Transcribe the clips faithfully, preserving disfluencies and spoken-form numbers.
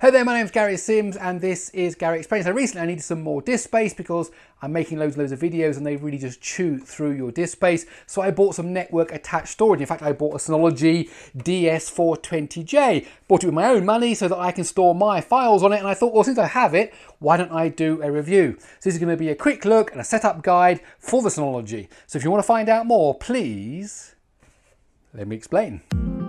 Hey there, my name's Gary Sims and this is Gary Explains. So recently I needed some more disk space because I'm making loads and loads of videos and they really just chew through your disk space. So I bought some network attached storage. In fact, I bought a Synology D S four twenty J. Bought it with my own money so that I can store my files on it. And I thought, well, since I have it, why don't I do a review? So this is going to be a quick look and a setup guide for the Synology. So if you want to find out more, please let me explain.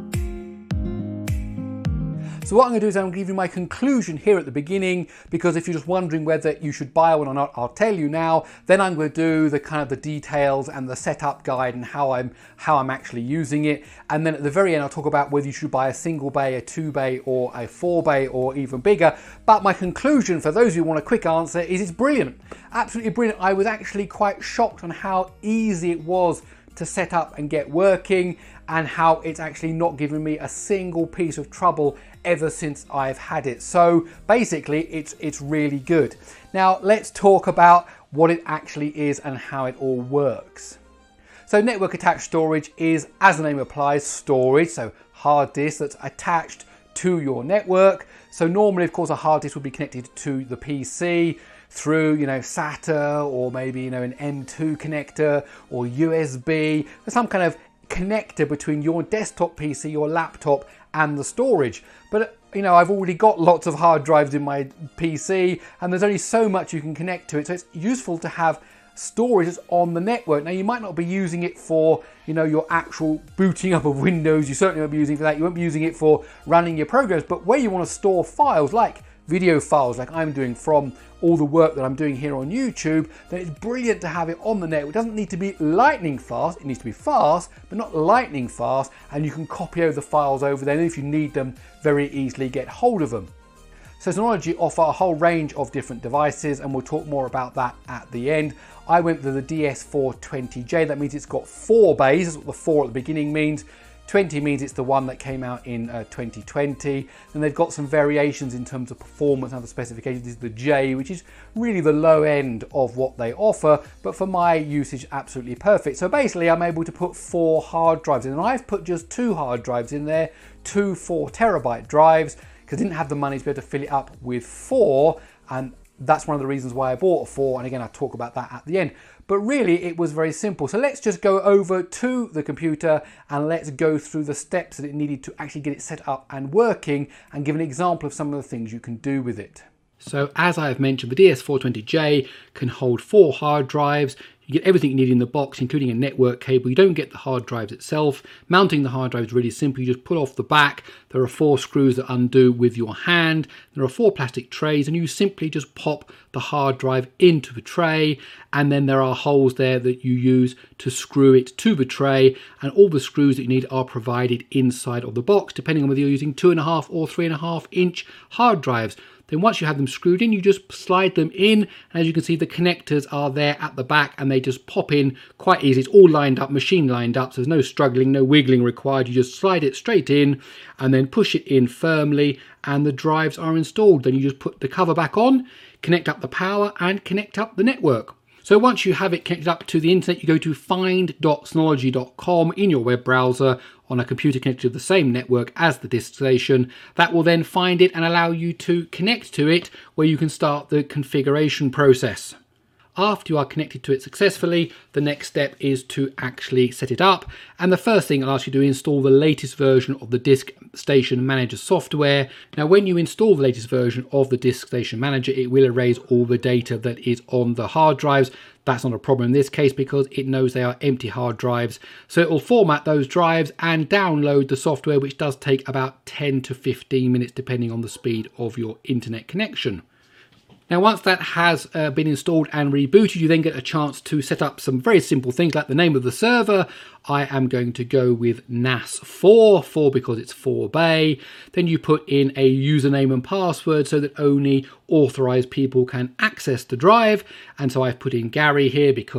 So what I'm going to do is I'm going to give you my conclusion here at the beginning, because if you're just wondering whether you should buy one or not, I'll tell you now. Then I'm going to do the kind of the details and the setup guide and how I'm how I'm actually using it. And then at the very end, I'll talk about whether you should buy a single bay, a two bay, or a four bay, or even bigger. But my conclusion, for those of you who want a quick answer, is it's brilliant. Absolutely brilliant. I was actually quite shocked on how easy it was to set up and get working, and how it's actually not given me a single piece of trouble ever since I've had it. So basically it's it's really good. Now let's talk about what it actually is and how it all works. So network attached storage is, as the name applies, storage, so hard disk that's attached to your network. So normally, of course, a hard disk would be connected to the P C through, you know, SATA, or maybe, you know, an M two connector or U S B, some kind of connector between your desktop P C, your laptop, and the storage. But you know, I've already got lots of hard drives in my P C, and there's only so much you can connect to it. So it's useful to have storage that's on the network. Now you might not be using it for, you know, your actual booting up of Windows. You certainly won't be using it for that. You won't be using it for running your programs. But where you want to store files, like video files, like I'm doing from all the work that I'm doing here on YouTube, then it's brilliant to have it on the network. It doesn't need to be lightning fast. It needs to be fast, but not lightning fast. And you can copy over the files over there. And if you need them, very easily get hold of them. So Synology offer a whole range of different devices, and we'll talk more about that at the end. I went for the D S four twenty J. That means it's got four bays. That's what the four at the beginning means. twenty means it's the one that came out in uh, twenty twenty. And they've got some variations in terms of performance and other specifications. This is the J, which is really the low end of what they offer, but for my usage, absolutely perfect. So basically, I'm able to put four hard drives in, and I've put just two hard drives in there, two four terabyte drives, because I didn't have the money to be able to fill it up with four, and that's one of the reasons why I bought a four, and again, I'll talk about that at the end. But really, it was very simple. So let's just go over to the computer and let's go through the steps that it needed to actually get it set up and working, and give an example of some of the things you can do with it. So as I have mentioned, the D S four twenty J can hold four hard drives. You get everything you need in the box, including a network cable. You don't get the hard drives itself. Mounting the hard drive is really simple. You just pull off the back. There are four screws that undo with your hand. There are four plastic trays, and you simply just pop the hard drive into the tray. And then there are holes there that you use to screw it to the tray. And all the screws that you need are provided inside of the box, depending on whether you're using two and a half or three and a half inch hard drives. Then once you have them screwed in, you just slide them in. And as you can see, the connectors are there at the back, and they just pop in quite easy. It's all lined up, machine lined up, so there's no struggling, no wiggling required. You just slide it straight in and then push it in firmly, and the drives are installed. Then you just put the cover back on, connect up the power, and connect up the network. So once you have it connected up to the internet, you go to find dot synology dot com in your web browser on a computer connected to the same network as the disk station. That will then find it and allow you to connect to it, where you can start the configuration process. After you are connected to it successfully, the next step is to actually set it up. And the first thing I'll ask you to do is install the latest version of the Disk Station Manager software. Now, when you install the latest version of the Disk Station Manager, it will erase all the data that is on the hard drives. That's not a problem in this case because it knows they are empty hard drives. So it will format those drives and download the software, which does take about ten to fifteen minutes, depending on the speed of your internet connection. Now, once that has uh, been installed and rebooted, you then get a chance to set up some very simple things like the name of the server. I am going to go with N A S four, four because it's four bay. Then you put in a username and password so that only authorized people can access the drive. And so I've put in Gary here because,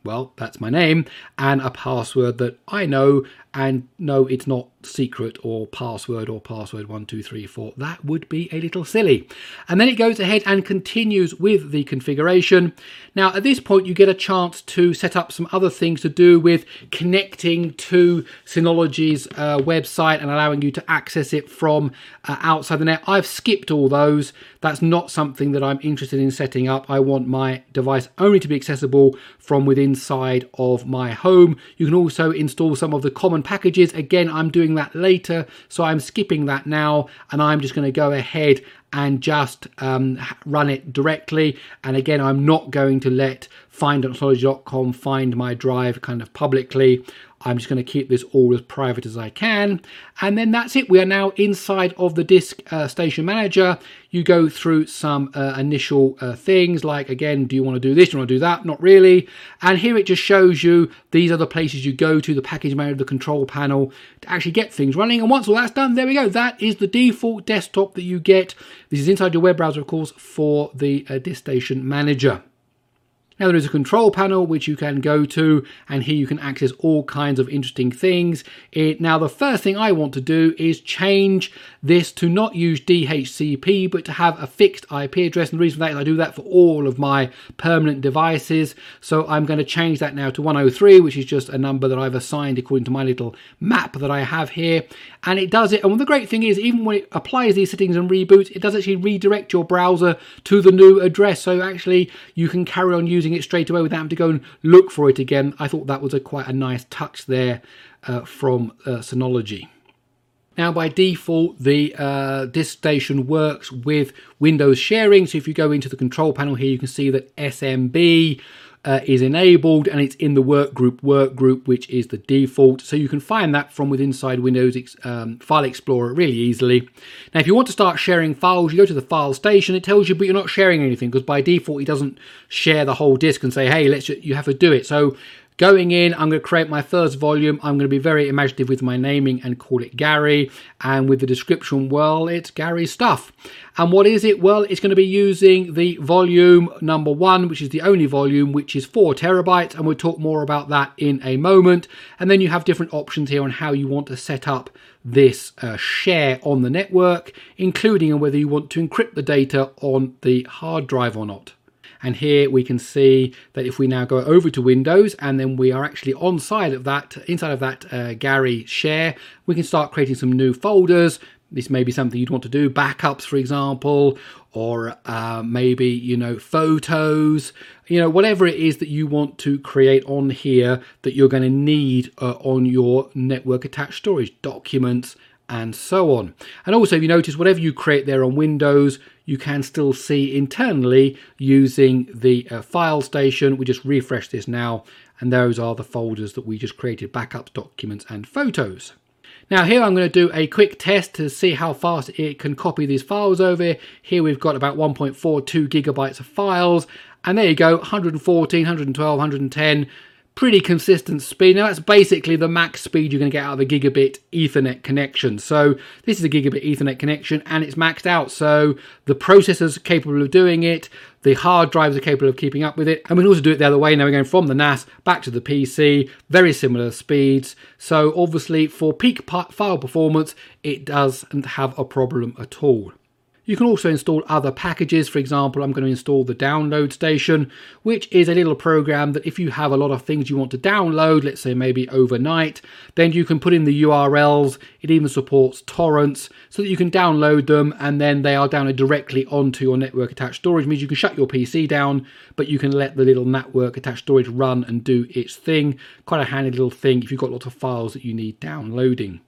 well, that's my name, and a password that I know, and no, it's not secret or password or password one two three four. That would be a little silly. And then it goes ahead and continues with the configuration. Now at this point you get a chance to set up some other things to do with connecting to Synology's uh, website and allowing you to access it from uh, outside the net. I've skipped all those. That's not something that I'm interested in setting up. I want my device only to be accessible from within inside of my home. You can also install some of the common packages. Again, I'm doing that later, so I'm skipping that now, and I'm just going to go ahead and just um, run it directly. And again, I'm not going to let find dot synology dot com find my drive kind of publicly. I'm just going to keep this all as private as I can. And then that's it. We are now inside of the Disk uh, Station Manager. You go through some uh, initial uh, things like, again, do you want to do this? Do you want to do that? Not really. And here it just shows you these are the places you go to, the package manager, the control panel, to actually get things running. And once all that's done, there we go. That is the default desktop that you get. This is inside your web browser, of course, for the uh, Disk Station Manager. Now there is a control panel which you can go to, and here you can access all kinds of interesting things. It, now the first thing I want to do is change this to not use D H C P but to have a fixed I P address, and the reason for that is I do that for all of my permanent devices. So I'm going to change that now to one oh three, which is just a number that I've assigned according to my little map that I have here, and it does it. And the great thing is, even when it applies these settings and reboots, it does actually redirect your browser to the new address, so actually you can carry on using it straight away without having to go and look for it again. I thought that was a quite a nice touch there uh, from uh, Synology. Now by default the uh, Disk Station works with Windows sharing, so if you go into the control panel here you can see that S M B Uh, is enabled, and it's in the workgroup workgroup, which is the default. So you can find that from within inside Windows um, File Explorer really easily. Now, if you want to start sharing files, you go to the File Station. It tells you, but you're not sharing anything because by default it doesn't share the whole disk and say, hey, let's you have to do it. So going in, I'm going to create my first volume. I'm going to be very imaginative with my naming and call it Gary. And with the description, well, it's Gary's stuff. And what is it? Well, it's going to be using the volume number one, which is the only volume, which is four terabytes. And we'll talk more about that in a moment. And then you have different options here on how you want to set up this uh, share on the network, including whether you want to encrypt the data on the hard drive or not. And here we can see that if we now go over to Windows and then we are actually on side of that, inside of that uh, Gary share, we can start creating some new folders. This may be something you'd want to do, backups, for example, or uh, maybe, you know, photos, you know, whatever it is that you want to create on here that you're going to need uh, on your network attached storage, documents, and so on. And also, if you notice, whatever you create there on Windows, you can still see internally using the uh, File Station. We just refresh this now, and those are the folders that we just created: backups, documents, and photos. Now here I'm going to do a quick test to see how fast it can copy these files over. Here we've got about one point four two gigabytes of files, and there you go, one fourteen, one twelve, one ten. Pretty consistent speed. Now that's basically the max speed you're going to get out of a gigabit Ethernet connection. So this is a gigabit Ethernet connection and it's maxed out. So the processor's capable of doing it. The hard drives are capable of keeping up with it. And we can also do it the other way. Now we're going from the N A S back to the P C. Very similar speeds. So obviously for peak file performance, it doesn't have a problem at all. You can also install other packages. For example, I'm going to install the Download Station, which is a little program that if you have a lot of things you want to download, let's say maybe overnight, then you can put in the U R Ls. It even supports torrents so that you can download them and then they are downloaded directly onto your network attached storage. It means you can shut your P C down, but you can let the little network attached storage run and do its thing. Quite a handy little thing if you've got lots of files that you need downloading.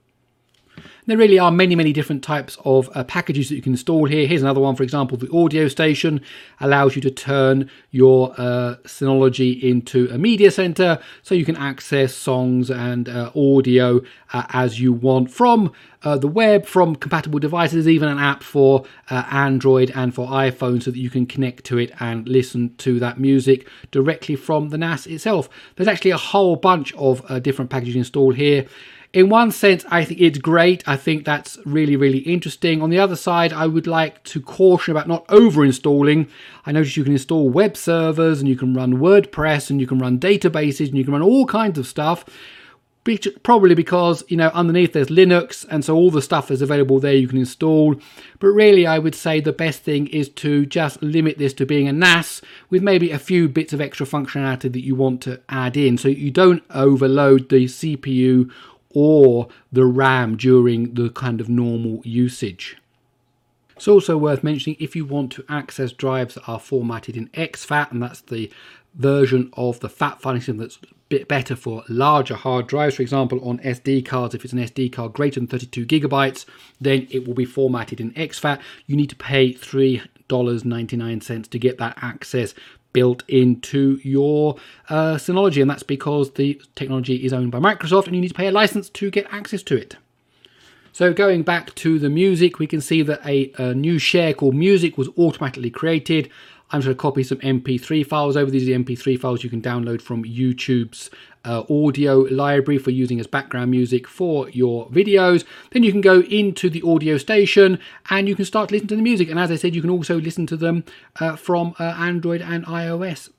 There really are many, many different types of uh, packages that you can install here. Here's another one, for example, the Audio Station allows you to turn your uh, Synology into a media center so you can access songs and uh, audio uh, as you want from uh, the web, from compatible devices. There's even an app for uh, Android and for iPhone so that you can connect to it and listen to that music directly from the N A S itself. There's actually a whole bunch of uh, different packages installed here. in one sense, I think it's great. I think that's really, really interesting. On the other side, I would like to caution about not over-installing. I noticed you can install web servers and you can run WordPress and you can run databases and you can run all kinds of stuff. Probably because, you know, underneath there's Linux, and so all the stuff is available there you can install. But really, I would say the best thing is to just limit this to being a N A S with maybe a few bits of extra functionality that you want to add in, so you don't overload the C P U or the RAM during the kind of normal usage. It's also worth mentioning, if you want to access drives that are formatted in X FAT, and that's the version of the FAT filing system that's a bit better for larger hard drives, for example on S D cards, if it's an S D card greater than thirty-two gigabytes, then it will be formatted in X FAT. You need to pay three dollars and ninety-nine cents to get that access built into your uh, Synology, and that's because the technology is owned by Microsoft and you need to pay a license to get access to it. So going back to the music, we can see that a, a new share called Music was automatically created. I'm just going to copy some M P three files over. These are the M P three files you can download from YouTube's uh, audio library for using as background music for your videos. Then you can go into the audio station and you can start listening to the music. And as I said, you can also listen to them uh, from uh, Android and iOS.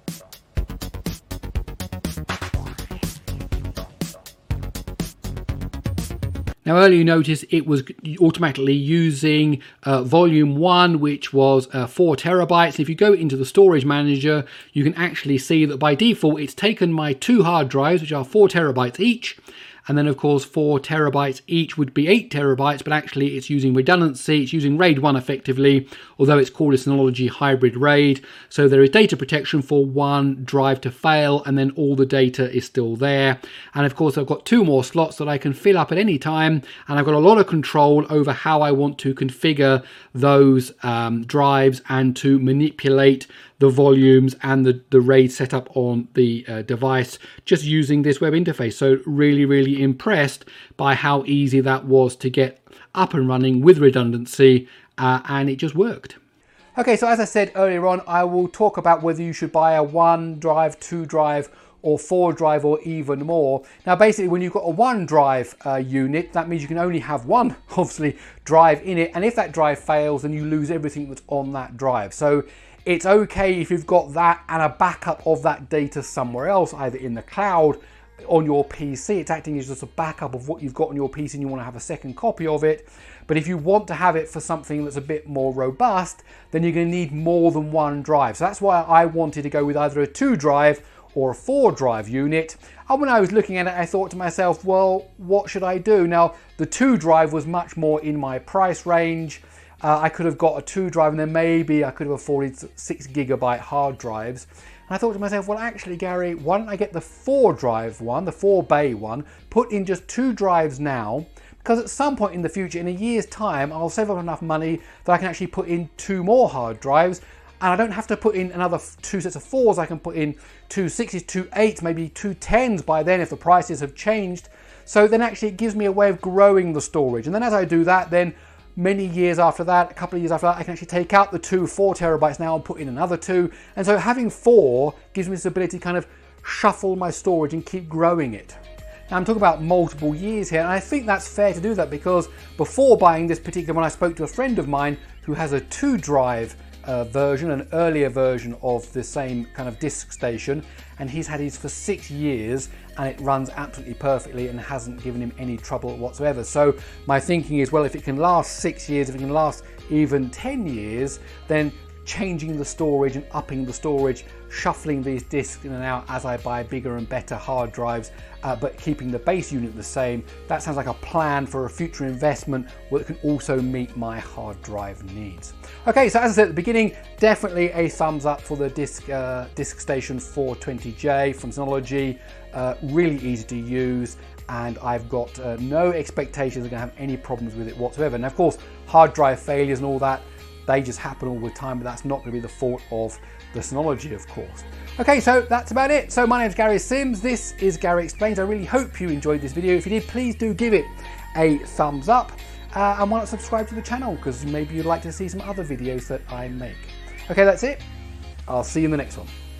Now earlier you noticed it was automatically using uh, volume one, which was uh, four terabytes. If you go into the storage manager, you can actually see that by default it's taken my two hard drives, which are four terabytes each. And then of course four terabytes each would be eight terabytes, but actually it's using redundancy, it's using RAID one effectively, although it's called a Synology hybrid RAID. So there is data protection for one drive to fail, and then all the data is still there. And of course I've got two more slots that I can fill up at any time, and I've got a lot of control over how I want to configure those um, drives and to manipulate the volumes and the, the RAID setup on the uh, device just using this web interface. So really, really impressed by how easy that was to get up and running with redundancy, uh, and it just worked. Okay, so as I said earlier on, I will talk about whether you should buy a one drive, two drive, or four drive, or even more. Now basically when you've got a one drive uh, unit, that means you can only have one, obviously, drive in it, and if that drive fails then you lose everything that's on that drive. So it's okay if you've got that and a backup of that data somewhere else, either in the cloud, on your P C. It's acting as just a backup of what you've got on your P C and you want to have a second copy of it. But if you want to have it for something that's a bit more robust, then you're going to need more than one drive. So that's why I wanted to go with either a two drive or a four drive unit. And when I was looking at it, I thought to myself, well, what should I do? Now, the two drive was much more in my price range. Uh, I could have got a two drive and then maybe I could have afforded six gigabyte hard drives. And I thought to myself, well, actually, Gary, why don't I get the four drive one, the four bay one, put in just two drives now, because at some point in the future, in a year's time, I'll save up enough money that I can actually put in two more hard drives. And I don't have to put in another two sets of fours. I can put in two sixes, two eights, maybe two tens by then if the prices have changed. So then actually it gives me a way of growing the storage. And then as I do that, then many years after that, a couple of years after that, I can actually take out the two four terabytes now and put in another two. And so having four gives me this ability to kind of shuffle my storage and keep growing it. Now I'm talking about multiple years here, and I think that's fair to do that because before buying this particular one, I spoke to a friend of mine who has a two drive Uh, version, an earlier version of the same kind of disk station, and he's had his for six years and it runs absolutely perfectly and hasn't given him any trouble whatsoever. So my thinking is, well, if it can last six years, if it can last even ten years, then changing the storage and upping the storage, shuffling these disks in and out as I buy bigger and better hard drives, uh, but keeping the base unit the same, that sounds like a plan for a future investment that can also meet my hard drive needs. Okay, so as I said at the beginning, definitely a thumbs up for the Disk, uh, Disk Station four twenty J from Synology. Uh, really easy to use, and I've got uh, no expectations of going to have any problems with it whatsoever. And of course, hard drive failures and all that, they just happen all the time, but that's not going to be the fault of the Synology, of course. Okay, so that's about it. So my name is Gary Sims. This is Gary Explains. I really hope you enjoyed this video. If you did, please do give it a thumbs up. Uh, and why not subscribe to the channel, because maybe you'd like to see some other videos that I make. Okay, that's it. I'll see you in the next one.